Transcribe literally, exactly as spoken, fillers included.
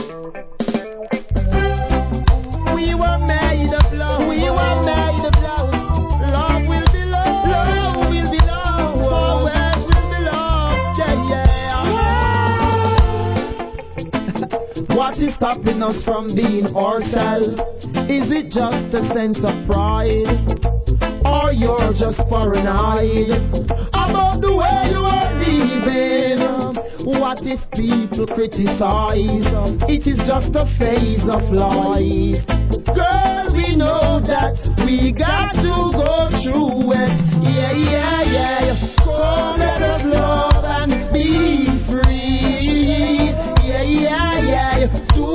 We were made of love. We were made of love. Love will be love. Love will be love. Always will be love. Yeah, yeah. What is stopping us from being ourselves? Is it just a sense of pride? Or you're just paranoid about the way you are living? What if people criticize? It is just a phase of life. Girl, we know